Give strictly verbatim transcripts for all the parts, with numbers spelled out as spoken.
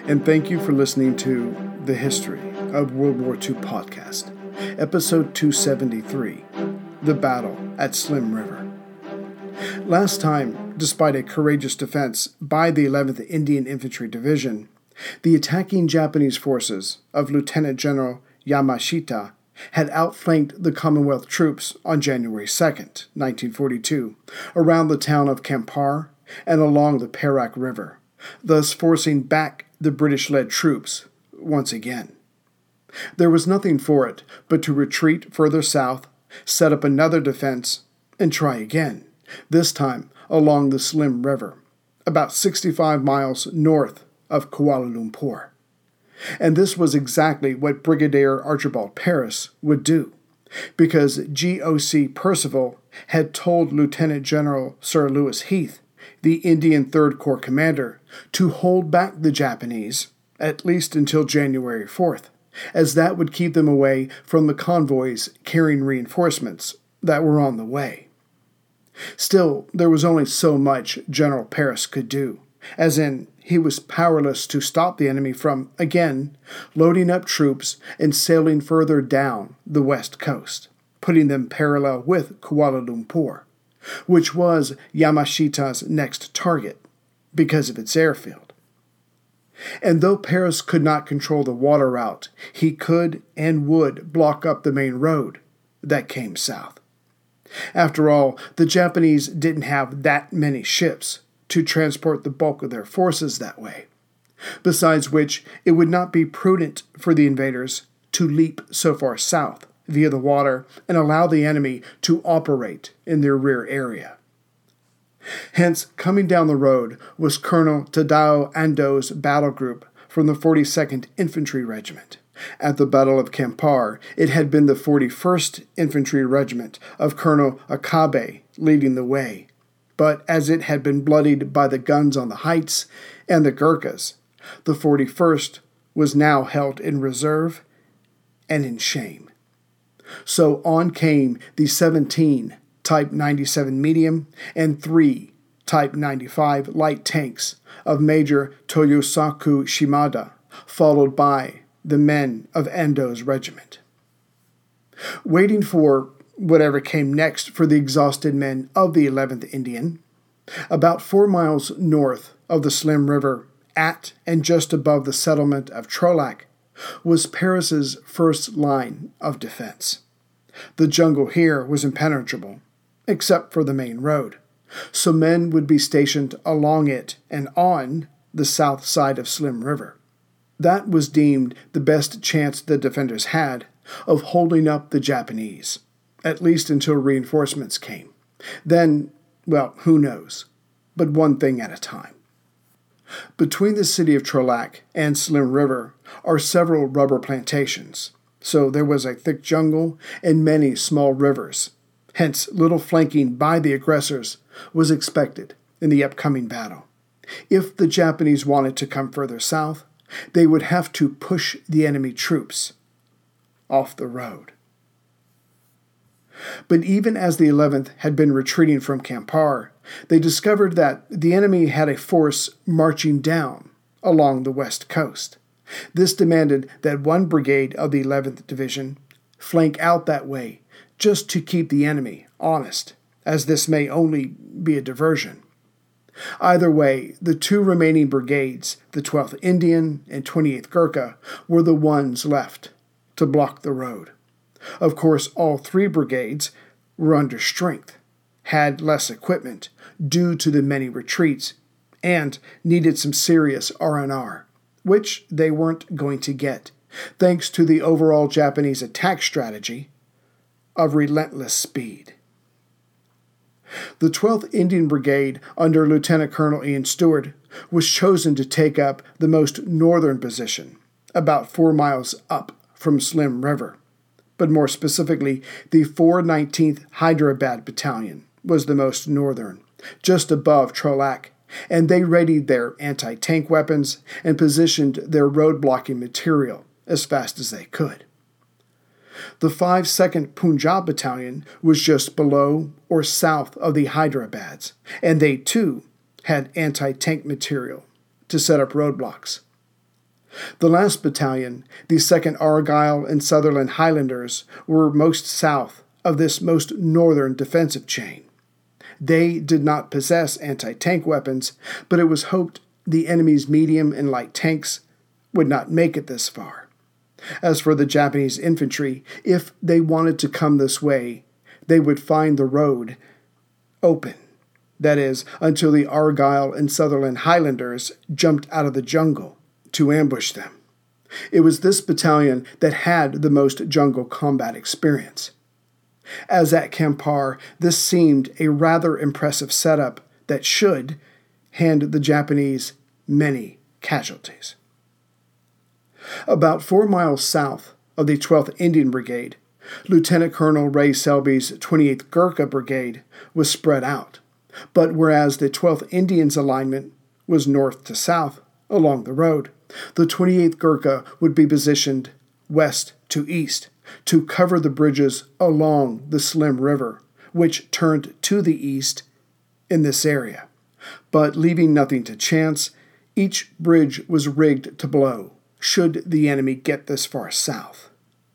and thank you for listening to the History of World War Two podcast, episode two seventy-three, The Battle at Slim River. Last time, despite a courageous defense by the eleventh Indian Infantry Division, the attacking Japanese forces of Lieutenant General Yamashita had outflanked the Commonwealth troops on January second, nineteen forty-two, around the town of Kampar and along the Perak River, thus forcing back the British-led troops once again. There was nothing for it but to retreat further south, set up another defense, and try again, this time along the Slim River, about sixty-five miles north of Kuala Lumpur. And this was exactly what Brigadier Archibald Paris would do, because G O C Percival had told Lieutenant General Sir Lewis Heath, the Indian Third Corps commander, to hold back the Japanese, at least until January fourth, as that would keep them away from the convoys carrying reinforcements that were on the way. Still, there was only so much General Paris could do, as in, he was powerless to stop the enemy from, again, loading up troops and sailing further down the west coast, putting them parallel with Kuala Lumpur, which was Yamashita's next target because of its airfield. And though Paris could not control the water route, he could and would block up the main road that came south. After all, the Japanese didn't have that many ships to transport the bulk of their forces that way. Besides which, it would not be prudent for the invaders to leap so far south via the water and allow the enemy to operate in their rear area. Hence, coming down the road was Colonel Tadao Ando's battle group from the forty-second Infantry Regiment. At the Battle of Kampar, it had been the forty-first Infantry Regiment of Colonel Akabe leading the way, but as it had been bloodied by the guns on the heights and the Gurkhas, the forty-first was now held in reserve and in shame. So on came the seventeen Type ninety-seven medium and three Type ninety-five light tanks of Major Toyosaku Shimada, followed by the men of Ando's regiment. Waiting for whatever came next for the exhausted men of the eleventh Indian, about four miles north of the Slim River, at and just above the settlement of Trolac, was Paris's first line of defense. The jungle here was impenetrable, except for the main road, so men would be stationed along it and on the south side of Slim River. That was deemed the best chance the defenders had of holding up the Japanese, at least until reinforcements came. Then, well, who knows, but one thing at a time. Between the city of Trolac and Slim River are several rubber plantations, so there was a thick jungle and many small rivers. Hence, little flanking by the aggressors was expected in the upcoming battle. If the Japanese wanted to come further south, they would have to push the enemy troops off the road. But even as the eleventh had been retreating from Kampar, they discovered that the enemy had a force marching down along the west coast. This demanded that one brigade of the eleventh Division flank out that way just to keep the enemy honest, as this may only be a diversion. Either way, the two remaining brigades, the twelfth Indian and twenty-eighth Gurkha, were the ones left to block the road. Of course, all three brigades were under strength, had less equipment due to the many retreats, and needed some serious R and R, which they weren't going to get, thanks to the overall Japanese attack strategy of relentless speed. The twelfth Indian Brigade under Lieutenant Colonel Ian Stewart was chosen to take up the most northern position, about four miles up from Slim River. But more specifically, the four nineteenth Hyderabad Battalion was the most northern, just above Trolac, and they readied their anti-tank weapons and positioned their road-blocking material as fast as they could. The fifty-second Punjab Battalion was just below or south of the Hyderabads, and they too had anti-tank material to set up roadblocks. The last battalion, the second Argyll and Sutherland Highlanders, were most south of this most northern defensive chain. They did not possess anti-tank weapons, but it was hoped the enemy's medium and light tanks would not make it this far. As for the Japanese infantry, if they wanted to come this way, they would find the road open. That is, until the Argyll and Sutherland Highlanders jumped out of the jungle to ambush them. It was this battalion that had the most jungle combat experience. As at Kampar, this seemed a rather impressive setup that should hand the Japanese many casualties. About four miles south of the twelfth Indian Brigade, Lieutenant Colonel Ray Selby's twenty-eighth Gurkha Brigade was spread out, but whereas the twelfth Indians' alignment was north to south along the road, the twenty-eighth Gurkha would be positioned west to east to cover the bridges along the Slim River, which turned to the east in this area. But leaving nothing to chance, each bridge was rigged to blow, should the enemy get this far south.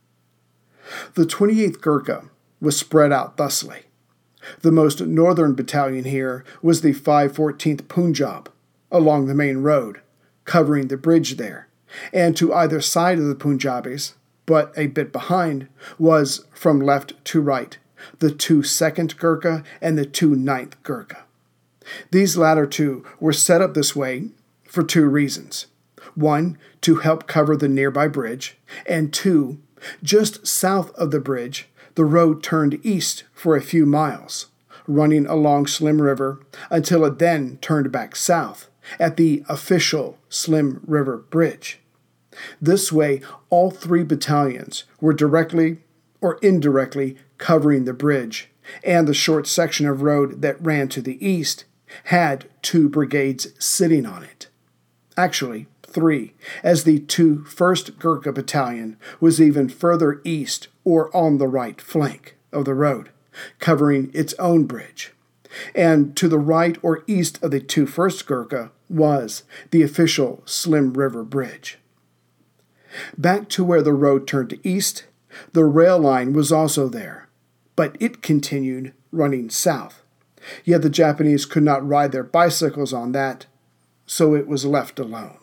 The twenty-eighth Gurkha was spread out thusly. The most northern battalion here was the five fourteenth Punjab, along the main road, covering the bridge there, and to either side of the Punjabis, but a bit behind, was, from left to right, the two second Gurkha and the two ninth Gurkha. These latter two were set up this way for two reasons. One, to help cover the nearby bridge, and two, just south of the bridge, the road turned east for a few miles, running along Slim River until it then turned back south at the official Slim River Bridge. This way, all three battalions were directly or indirectly covering the bridge, and the short section of road that ran to the east had two brigades sitting on it. Actually, three, as the two first Gurkha Battalion was even further east or on the right flank of the road, covering its own bridge. And to the right or east of the two first Gurkha was the official Slim River Bridge. Back to where the road turned to east, the rail line was also there, but it continued running south. Yet the Japanese could not ride their bicycles on that, so it was left alone.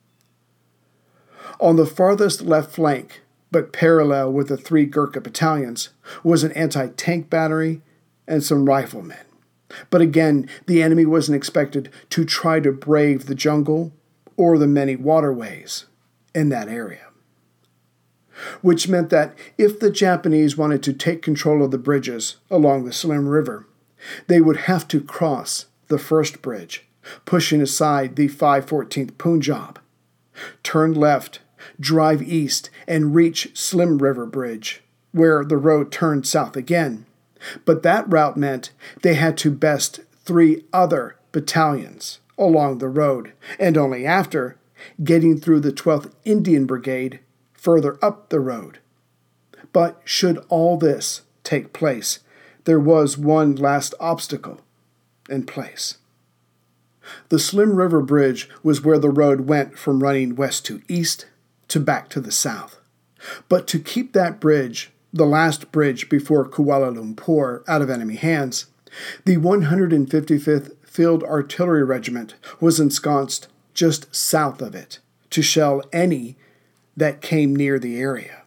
On the farthest left flank, but parallel with the three Gurkha battalions, was an anti-tank battery and some riflemen. But again, the enemy wasn't expected to try to brave the jungle or the many waterways in that area. Which meant that if the Japanese wanted to take control of the bridges along the Slim River, they would have to cross the first bridge, pushing aside the five fourteenth Punjab, turn left, drive east, and reach Slim River Bridge, where the road turned south again. But that route meant they had to best three other battalions along the road, and only after getting through the twelfth Indian Brigade further up the road. But should all this take place, there was one last obstacle in place. The Slim River Bridge was where the road went from running west to east to back to the south. But to keep that bridge, the last bridge before Kuala Lumpur, out of enemy hands, the one hundred fifty-fifth Field Artillery Regiment was ensconced just south of it to shell any that came near the area.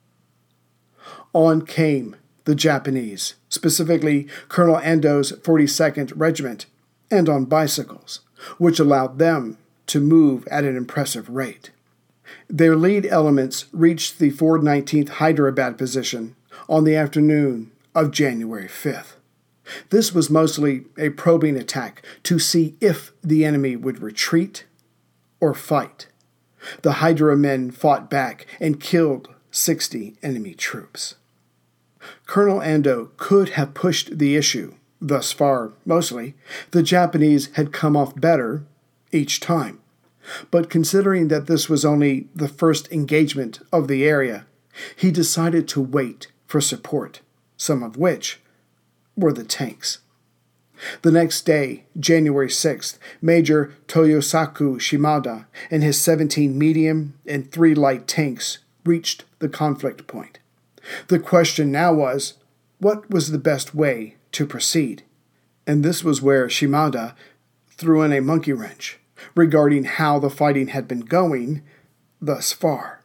On came the Japanese, specifically Colonel Ando's forty-second Regiment, and on bicycles, which allowed them to move at an impressive rate. Their lead elements reached the four nineteenth Hyderabad position on the afternoon of January fifth. This was mostly a probing attack to see if the enemy would retreat or fight. The Hydra men fought back and killed sixty enemy troops. Colonel Ando could have pushed the issue. Thus far, mostly, the Japanese had come off better each time. But considering that this was only the first engagement of the area, he decided to wait for support, some of which were the tanks. The next day, January sixth, Major Toyosaku Shimada and his seventeen medium and three light tanks reached the conflict point. The question now was, what was the best way to proceed? And this was where Shimada threw in a monkey wrench regarding how the fighting had been going thus far.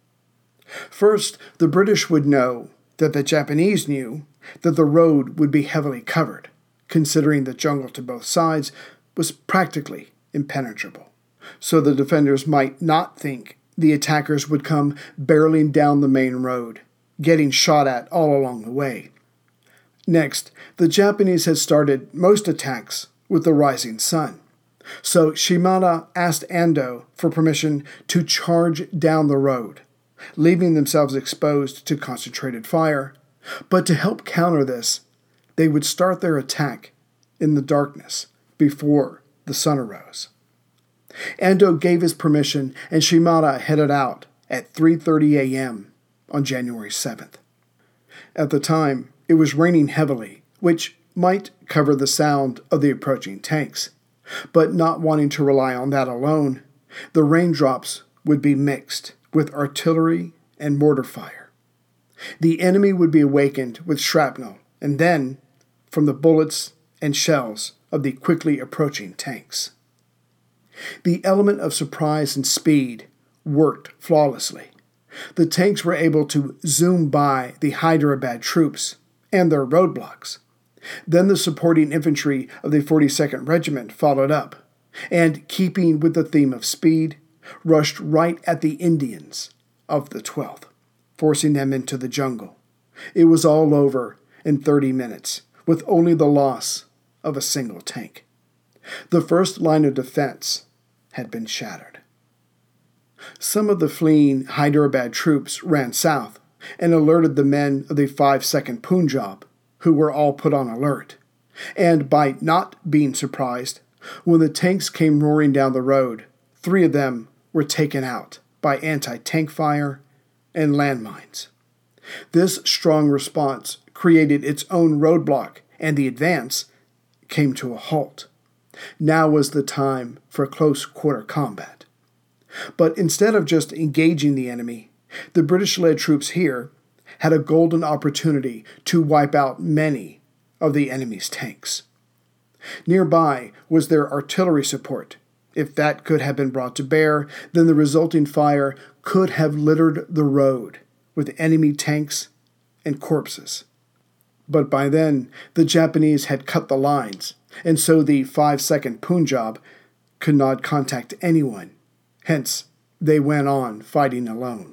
First, the British would know that the Japanese knew that the road would be heavily covered, considering the jungle to both sides was practically impenetrable. So the defenders might not think the attackers would come barreling down the main road, getting shot at all along the way. Next, the Japanese had started most attacks with the rising sun. So Shimada asked Ando for permission to charge down the road, leaving themselves exposed to concentrated fire. But to help counter this, they would start their attack in the darkness before the sun arose. Ando gave his permission, and Shimada headed out at three thirty a.m. on January seventh. At the time, it was raining heavily, which might cover the sound of the approaching tanks. But not wanting to rely on that alone, the raindrops would be mixed with artillery and mortar fire. The enemy would be awakened with shrapnel, and then from the bullets and shells of the quickly approaching tanks. The element of surprise and speed worked flawlessly. The tanks were able to zoom by the Hyderabad troops and their roadblocks. Then the supporting infantry of the forty-second Regiment followed up, and, keeping with the theme of speed, rushed right at the Indians of the twelfth, forcing them into the jungle. It was all over in thirty minutes, with only the loss of a single tank. The first line of defense had been shattered. Some of the fleeing Hyderabad troops ran south and alerted the men of the five-second Punjab, who were all put on alert. And by not being surprised, when the tanks came roaring down the road, three of them were taken out by anti-tank fire and landmines. This strong response created its own roadblock, and the advance came to a halt. Now was the time for close-quarter combat. But instead of just engaging the enemy, the British-led troops here had a golden opportunity to wipe out many of the enemy's tanks. Nearby was their artillery support. If that could have been brought to bear, then the resulting fire could have littered the road with enemy tanks and corpses. But by then, the Japanese had cut the lines, and so the five-second Punjab could not contact anyone. Hence, they went on fighting alone.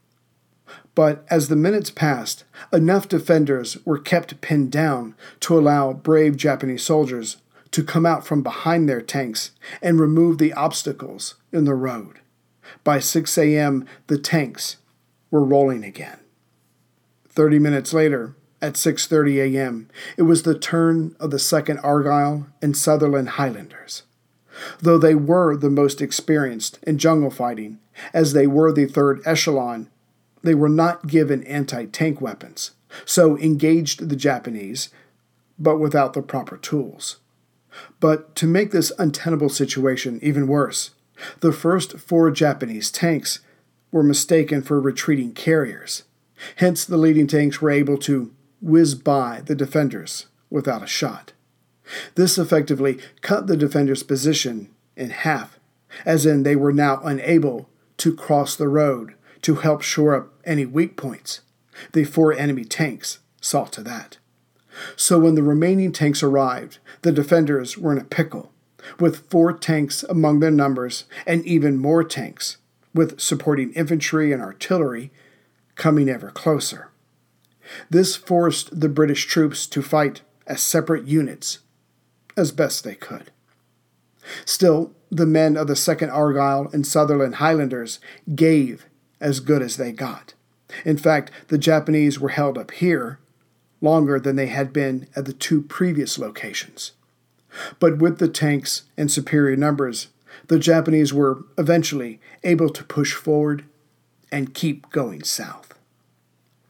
But as the minutes passed, enough defenders were kept pinned down to allow brave Japanese soldiers to come out from behind their tanks and remove the obstacles in the road. By six a.m., the tanks were rolling again. Thirty minutes later, at six thirty a.m., it was the turn of the second Argyll and Sutherland Highlanders. Though they were the most experienced in jungle fighting, as they were the third echelon, they were not given anti-tank weapons, so engaged the Japanese, but without the proper tools. But to make this untenable situation even worse, the first four Japanese tanks were mistaken for retreating carriers. Hence, the leading tanks were able to whiz by the defenders without a shot. This effectively cut the defenders' position in half, as in they were now unable to cross the road to help shore up any weak points. The four enemy tanks saw to that. So when the remaining tanks arrived, the defenders were in a pickle, with four tanks among their numbers and even more tanks, with supporting infantry and artillery, coming ever closer. This forced the British troops to fight as separate units, as best they could. Still, the men of the second Argyll and Sutherland Highlanders gave as good as they got. In fact, the Japanese were held up here longer than they had been at the two previous locations. But with the tanks and superior numbers, the Japanese were eventually able to push forward and keep going south.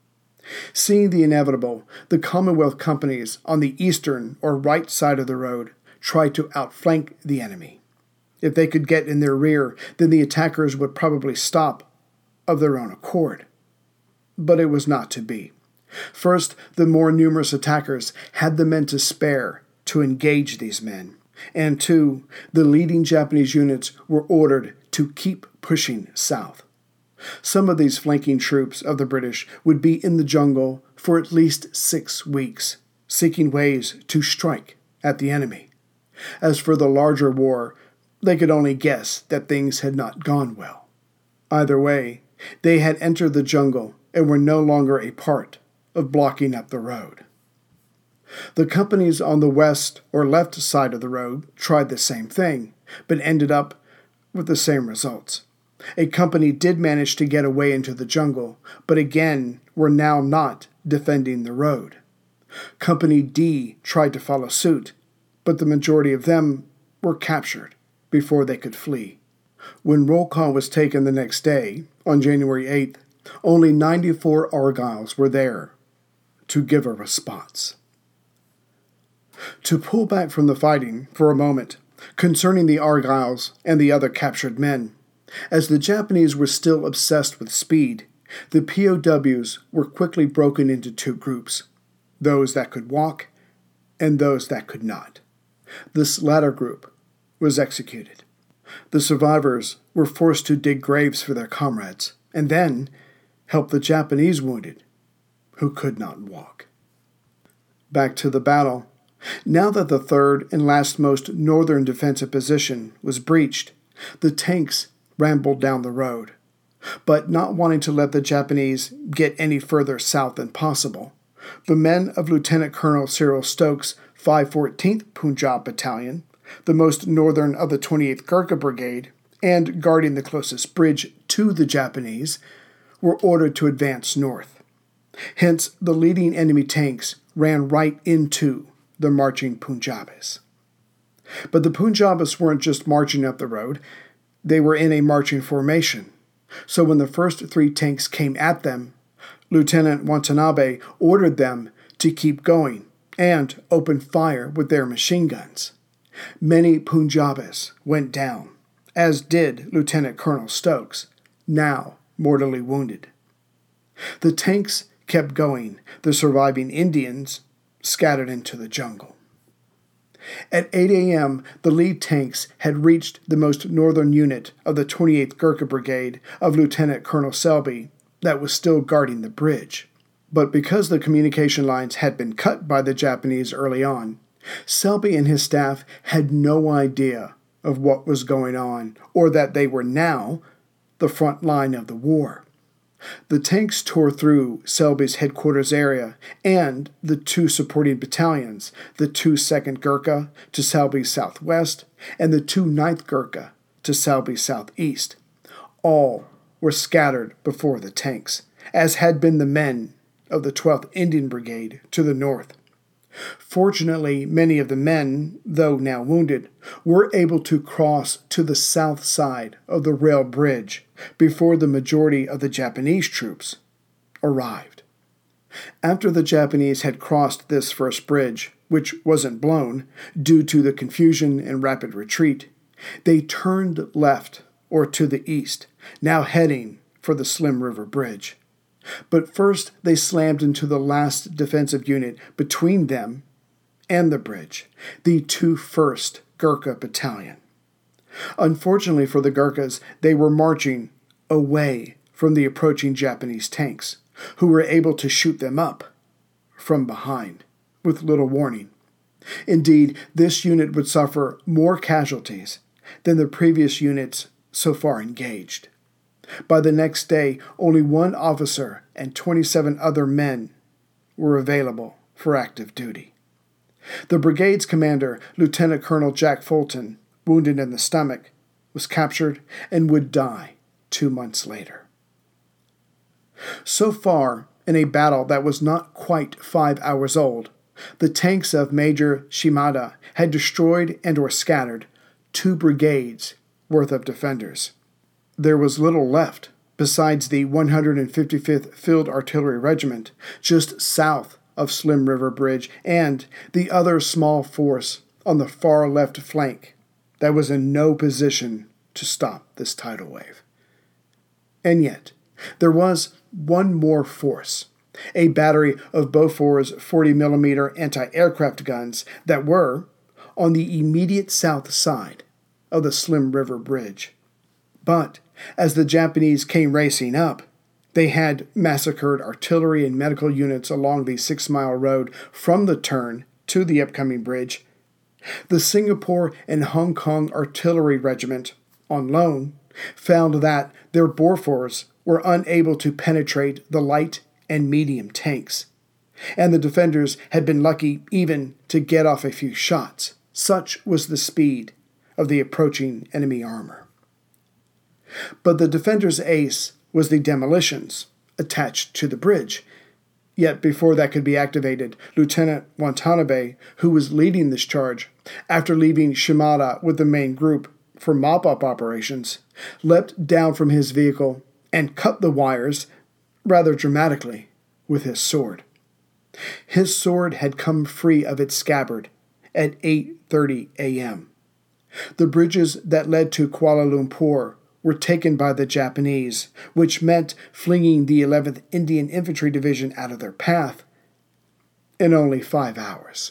Seeing the inevitable, the Commonwealth companies on the eastern or right side of the road tried to outflank the enemy. If they could get in their rear, then the attackers would probably stop of their own accord. But it was not to be. First, the more numerous attackers had the men to spare to engage these men, and two, the leading Japanese units were ordered to keep pushing south. Some of these flanking troops of the British would be in the jungle for at least six weeks, seeking ways to strike at the enemy. As for the larger war, they could only guess that things had not gone well. Either way, they had entered the jungle and were no longer a part of blocking up the road. The companies on the west or left side of the road tried the same thing, but ended up with the same results. A company did manage to get away into the jungle, but again were now not defending the road. Company D tried to follow suit, but the majority of them were captured before they could flee. When roll call was taken the next day, on January eighth, only ninety-four Argylls were there to give a response. To pull back from the fighting for a moment concerning the Argylls and the other captured men, as the Japanese were still obsessed with speed, the P O Ws were quickly broken into two groups, those that could walk and those that could not. This latter group was executed. The survivors were forced to dig graves for their comrades, and then help the Japanese wounded who could not walk. Back to the battle. Now that the third and lastmost northern defensive position was breached, the tanks rambled down the road. But not wanting to let the Japanese get any further south than possible, the men of Lieutenant Colonel Cyril Stokes' five fourteenth Punjab Battalion, the most northern of the twenty-eighth Gurkha Brigade, and guarding the closest bridge to the Japanese, were ordered to advance north. Hence, the leading enemy tanks ran right into the marching Punjabis. But the Punjabis weren't just marching up the road, they were in a marching formation. So when the first three tanks came at them, Lieutenant Watanabe ordered them to keep going and open fire with their machine guns. Many Punjabis went down, as did Lieutenant Colonel Stokes, now mortally wounded. The tanks kept going, the surviving Indians scattered into the jungle. At eight a.m., the lead tanks had reached the most northern unit of the twenty-eighth Gurkha Brigade of Lieutenant Colonel Selby that was still guarding the bridge. But because the communication lines had been cut by the Japanese early on, Selby and his staff had no idea of what was going on or that they were now the front line of the war. The tanks tore through Selby's headquarters area and the two supporting battalions, the two second Gurkha to Selby's southwest and the two ninth Gurkha to Selby's southeast. All were scattered before the tanks, as had been the men of the twelfth Indian Brigade to the north. Fortunately, many of the men, though now wounded, were able to cross to the south side of the rail bridge before the majority of the Japanese troops arrived. After the Japanese had crossed this first bridge, which wasn't blown due to the confusion and rapid retreat, they turned left or to the east, now heading for the Slim River Bridge. But first they slammed into the last defensive unit between them and the bridge, the two first Gurkha Battalion. Unfortunately for the Gurkhas, they were marching away from the approaching Japanese tanks, who were able to shoot them up from behind with little warning. Indeed, this unit would suffer more casualties than the previous units so far engaged. By the next day, only one officer and twenty-seven other men were available for active duty. The brigade's commander, Lieutenant Colonel Jack Fulton, wounded in the stomach, was captured and would die two months later. So far, in a battle that was not quite five hours old, the tanks of Major Shimada had destroyed and or scattered two brigades worth of defenders. There was little left besides the one hundred fifty-fifth Field Artillery Regiment, just south of Slim River Bridge, and the other small force on the far left flank that was in no position to stop this tidal wave. And yet, there was one more force, a battery of Bofor's forty millimeter anti-aircraft guns that were on the immediate south side of the Slim River Bridge. But as the Japanese came racing up, they had massacred artillery and medical units along the six-mile road from the turn to the upcoming bridge. The Singapore and Hong Kong Artillery Regiment, on loan, found that their Bofors were unable to penetrate the light and medium tanks, and the defenders had been lucky even to get off a few shots. Such was the speed of the approaching enemy armor. But the defenders' ace was the demolitions attached to the bridge. Yet before that could be activated, Lieutenant Watanabe, who was leading this charge, after leaving Shimada with the main group for mop-up operations, leapt down from his vehicle and cut the wires, rather dramatically, with his sword. His sword had come free of its scabbard at eight thirty a.m. The bridges that led to Kuala Lumpur were taken by the Japanese, which meant flinging the eleventh Indian Infantry Division out of their path in only five hours.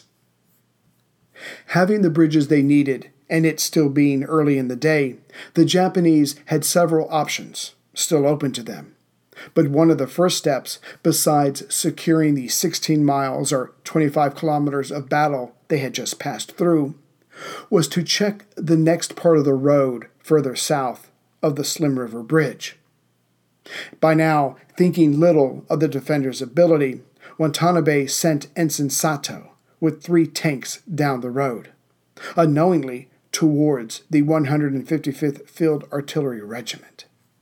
Having the bridges they needed, and it still being early in the day, the Japanese had several options still open to them. But one of the first steps, besides securing the sixteen miles or twenty-five kilometers of battle they had just passed through, was to check the next part of the road further south of the Slim River Bridge. By now, thinking little of the defenders' ability, Watanabe sent Ensign Sato with three tanks down the road, unknowingly towards the one hundred fifty-fifth Field Artillery Regiment.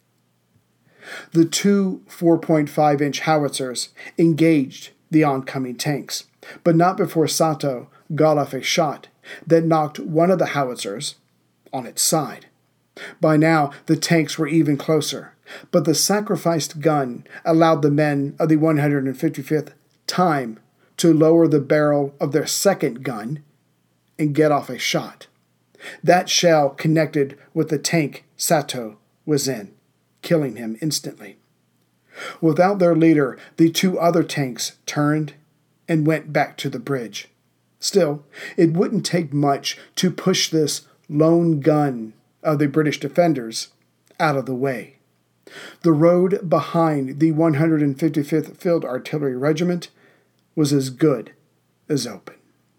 The two four point five inch howitzers engaged the oncoming tanks, but not before Sato got off a shot that knocked one of the howitzers on its side. By now, the tanks were even closer, but the sacrificed gun allowed the men of the one hundred fifty-fifth time to lower the barrel of their second gun and get off a shot. That shell connected with the tank Sato was in, killing him instantly. Without their leader, the two other tanks turned and went back to the bridge. Still, it wouldn't take much to push this lone gun of the British defenders out of the way. The road behind the one hundred fifty-fifth Field Artillery Regiment was as good as open.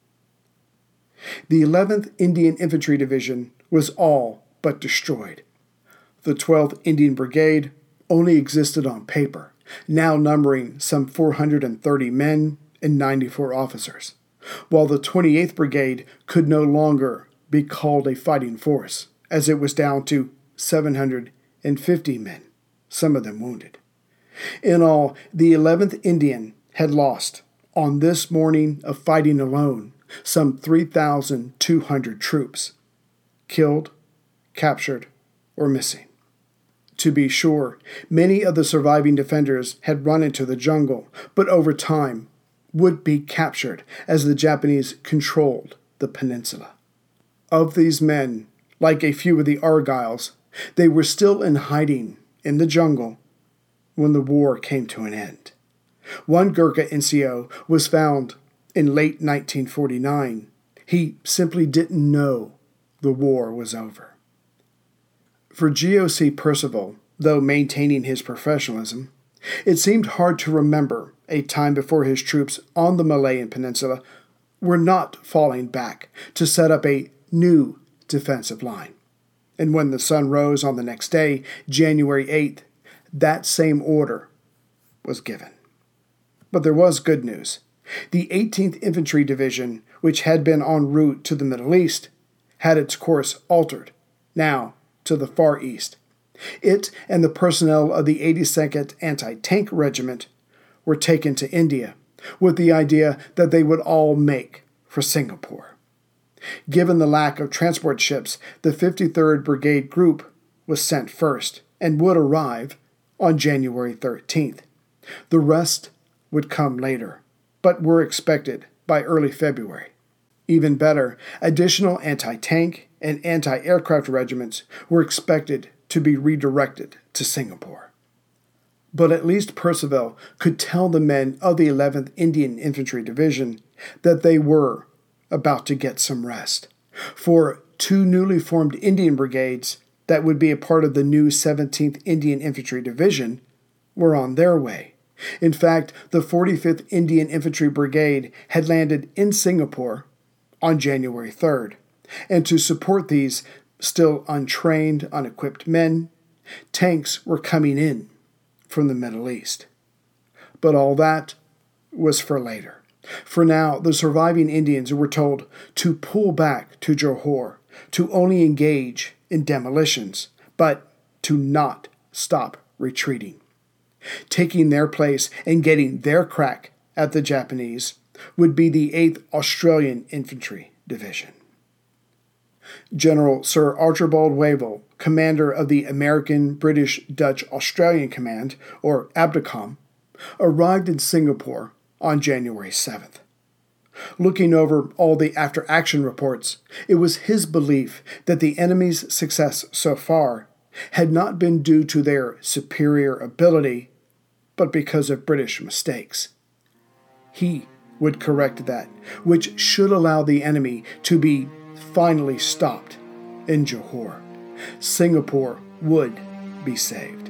The eleventh Indian Infantry Division was all but destroyed. The twelfth Indian Brigade only existed on paper, now numbering some four hundred thirty men and ninety-four officers, while the twenty-eighth Brigade could no longer be called a fighting force, as it was down to seven hundred fifty men, some of them wounded. In all, the eleventh Indian had lost, on this morning of fighting alone, some three thousand two hundred troops, killed, captured, or missing. To be sure, many of the surviving defenders had run into the jungle, but over time would be captured as the Japanese controlled the peninsula. Of these men, like a few of the Argylls, they were still in hiding in the jungle when the war came to an end. One Gurkha N C O was found in late nineteen forty-nine. He simply didn't know the war was over. For G O C Percival, though maintaining his professionalism, it seemed hard to remember a time before his troops on the Malayan Peninsula were not falling back to set up a new defensive line. And when the sun rose on the next day, January eighth, that same order was given. But there was good news. The eighteenth Infantry Division, which had been en route to the Middle East, had its course altered, now to the Far East. It and the personnel of the eighty-second Anti-Tank Regiment were taken to India, with the idea that they would all make for Singapore. Given the lack of transport ships, the fifty-third Brigade Group was sent first and would arrive on January thirteenth. The rest would come later, but were expected by early February. Even better, additional anti-tank and anti-aircraft regiments were expected to be redirected to Singapore. But at least Percival could tell the men of the eleventh Indian Infantry Division that they were about to get some rest, for two newly formed Indian brigades that would be a part of the new seventeenth Indian Infantry Division were on their way. In fact, the forty-fifth Indian Infantry Brigade had landed in Singapore on January third, and to support these still untrained, unequipped men, tanks were coming in from the Middle East. But all that was for later. For now, the surviving Indians were told to pull back to Johor, to only engage in demolitions, but to not stop retreating. Taking their place and getting their crack at the Japanese would be the eighth Australian Infantry Division. General Sir Archibald Wavell, commander of the American, British, Dutch, Australian Command, or ABDACOM, arrived in Singapore on January seventh. Looking over all the after-action reports, it was his belief that the enemy's success so far had not been due to their superior ability, but because of British mistakes. He would correct that, which should allow the enemy to be finally stopped in Johor. Singapore would be saved.